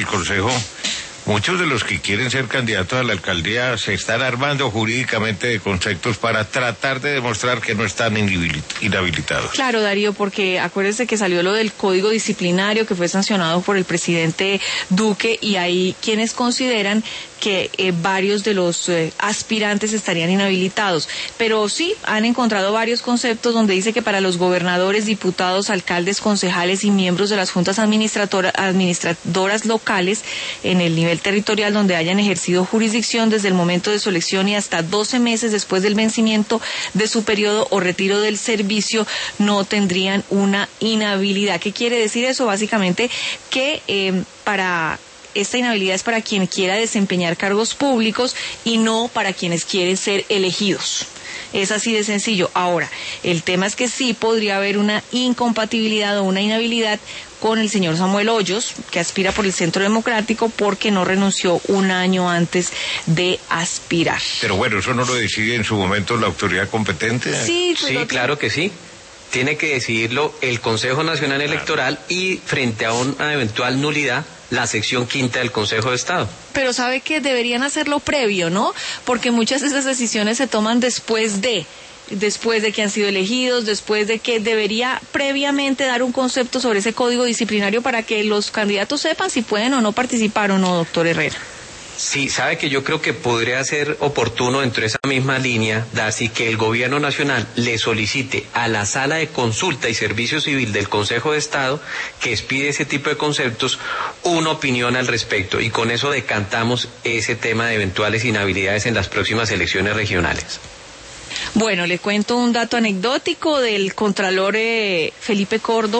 Consejo, muchos de los que quieren ser candidatos a la alcaldía se están armando jurídicamente de conceptos para tratar de demostrar que no están inhabilitados. Claro, Darío, porque acuérdese que salió lo del código disciplinario que fue sancionado por el presidente Duque, y hay quienes consideran que varios de los aspirantes estarían inhabilitados. Pero sí, han encontrado varios conceptos donde dice que para los gobernadores, diputados, alcaldes, concejales y miembros de las juntas administradoras locales en el nivel territorial donde hayan ejercido jurisdicción desde el momento de su elección y hasta 12 meses después del vencimiento de su periodo o retiro del servicio, no tendrían una inhabilidad. ¿Qué quiere decir eso? Básicamente que esta inhabilidad es para quien quiera desempeñar cargos públicos y no para quienes quieren ser elegidos. Es así de sencillo. Ahora, el tema es que sí podría haber una incompatibilidad o una inhabilidad con el señor Samuel Hoyos, que aspira por el Centro Democrático porque no renunció un año antes de aspirar. Pero bueno, ¿eso no lo decide en su momento la autoridad competente? Sí, claro que sí. Tiene que decidirlo el Consejo Nacional Electoral y frente a una eventual nulidad, la sección quinta del Consejo de Estado. Pero sabe que deberían hacerlo previo, ¿no? Porque muchas de esas decisiones se toman después de que han sido elegidos, después de que debería previamente dar un concepto sobre ese código disciplinario para que los candidatos sepan si pueden o no participar o no, doctor Herrera. Sí, sabe que yo creo que podría ser oportuno dentro de esa misma línea, así que el gobierno nacional le solicite a la Sala de Consulta y Servicio Civil del Consejo de Estado, que expide ese tipo de conceptos, una opinión al respecto, y con eso decantamos ese tema de eventuales inhabilidades en las próximas elecciones regionales. Bueno, le cuento un dato anecdótico del contralor Felipe Córdoba.